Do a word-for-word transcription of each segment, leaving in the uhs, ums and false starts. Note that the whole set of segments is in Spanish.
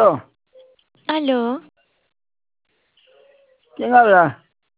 Aló, Aló, ¿quién habla?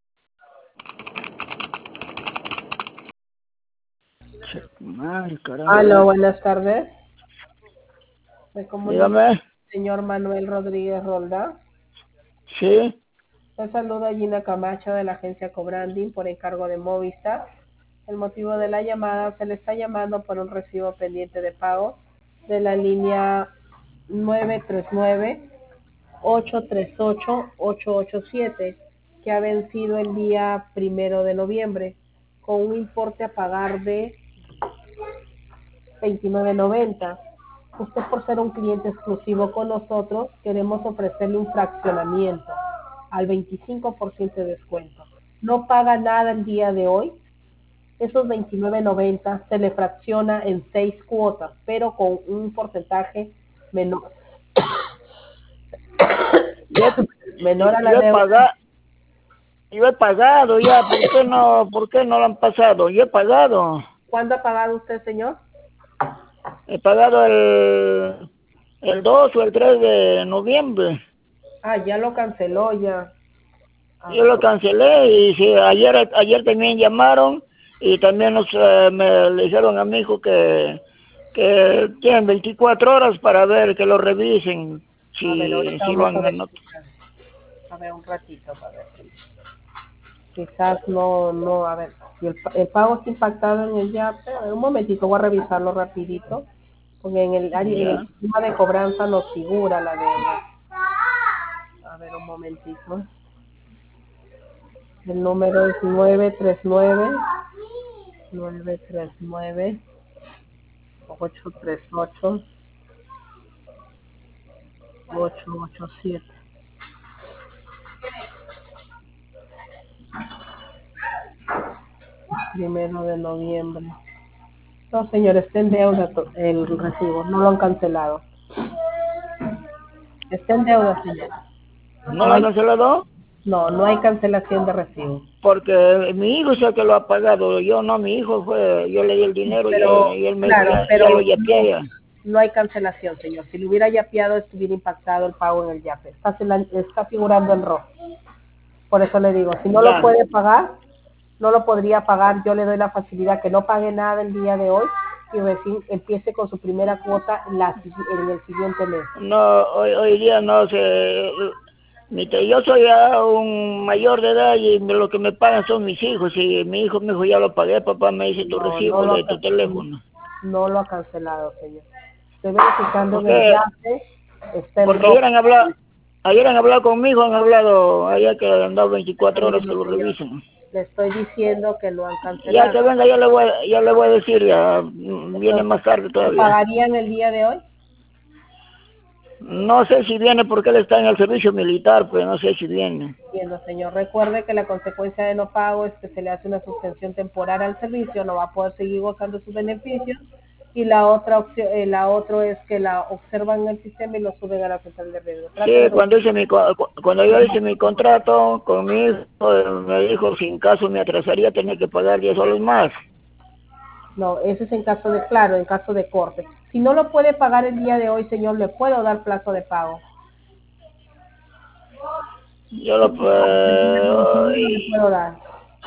Che, madre, carajo. Aló, buenas tardes. Me comunico con Dígame, el señor Manuel Rodríguez Rolda. sí, Le saluda Gina Camacho de la agencia Cobranding por encargo de Movistar. El motivo de la llamada, se le está llamando por un recibo pendiente de pago de la línea nueve tres nueve, ocho tres ocho, ocho ocho siete, que ha vencido el día primero de noviembre, con un importe a pagar de veintinueve noventa. Usted, por ser un cliente exclusivo con nosotros, queremos ofrecerle un fraccionamiento al veinticinco por ciento de descuento. No paga nada el día de hoy. Esos veintinueve noventa se le fracciona en seis cuotas, pero con un porcentaje menor, yo, menor a la yo he deuda. pagado, yo he pagado ya, ¿por qué no, por qué no lo han pasado? Yo he pagado, ¿Cuándo ha pagado usted, señor? he pagado el, el dos o el tres de noviembre. Ah, ya lo canceló ya. A Yo ver, lo cancelé y sí, ayer, ayer también llamaron y también nos, eh, me le dijeron a mi hijo que, que tienen veinticuatro horas para ver, que lo revisen, a ver, si, ahorita si lo vamos a han ver. anotado. A ver, un ratito, a ver. Quizás no, no, a ver, si el, el pago está impactado en el YAPE, a ver, un momentito, voy a revisarlo rapidito, porque en el área, en el Ya. sistema de cobranza nos figura la deuda. A ver, un momentito. El número es nueve tres nueve, nueve tres nueve, ocho tres ocho, ocho ocho siete. Primero de noviembre. No, señor, está en deuda to- el recibo, no lo han cancelado. Está en deuda, señor. ¿No No lo han hay, cancelado? no, no hay cancelación de recibo. Porque mi hijo es el que lo ha pagado, yo no, mi hijo fue, yo le di el dinero y él, Pero, y él me dijo, claro, ya, ya lo pero yapié no, ya. no hay cancelación, señor. Si le hubiera yapeado, estuviera impactado el pago en el yape. Está, está figurando en rojo. Por eso le digo, si no lo Ya, puede pagar, no lo podría pagar. Yo le doy la facilidad que no pague nada el día de hoy y recién empiece con su primera cuota la, en el siguiente mes. no, hoy, hoy día no sé, mi te- yo soy ya un mayor de edad y me- lo que me pagan son mis hijos y mi hijo me dijo, ya lo pagué, papá, me dice tu No, no recibo lo de ha, tu can- teléfono. no lo ha cancelado, señor. Estoy verificando en el Porque, yape, está en porque ayer rojo. han hablado, ayer han hablado conmigo, han hablado, allá que han dado veinticuatro horas que Camino, lo señor. revisen. Le estoy diciendo que lo han Ya cancelado. que venga, ya le voy, ya le voy a decir, ya mm, viene Entonces, más tarde ¿lo todavía. pagarían el día de hoy? No sé si viene porque él está en el servicio militar, pero no sé si viene. Entiendo, señor. Recuerde que la consecuencia de no pago es que se le hace una suspensión temporal al servicio, no va a poder seguir gozando sus beneficios. Y la otra opción, eh, la otra es que la observan en el sistema y lo suben a la central de riesgo. Sí, Trate de cuando hice mi co- cu- cuando yo hice mi contrato con mi hijo, eh, me dijo si en caso me atrasaría tenía que pagar diez soles más. No, eso es en caso de, claro, en caso de corte. Si no lo puede pagar el día de hoy, señor, le puedo dar plazo de pago. Yo lo No le eh, puedo dar.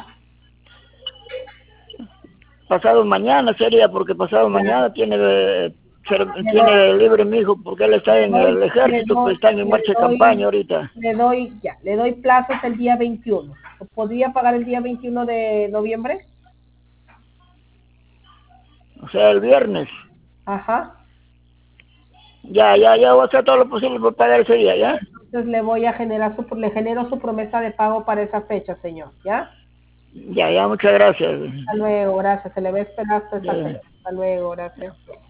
pasado mañana sería porque pasado mañana tiene eh, ser- Le doy, tiene libre mi hijo porque él está le en doy, el le ejército, pues doy, está en le marcha de campaña doy, ahorita. le doy, ya, le doy plazo hasta el día veintiuno. ¿Podría pagar el día veintiuno de noviembre? O sea, el viernes. Ajá. Ya, ya, ya voy a hacer todo lo posible por pagar ese día, ¿ya? Entonces le voy a generar su, le genero su promesa de pago para esa fecha, señor, ¿ya? Ya, ya, muchas gracias. Hasta luego, gracias. Se le va a esperar hasta esa Ya. fecha. Hasta luego, gracias.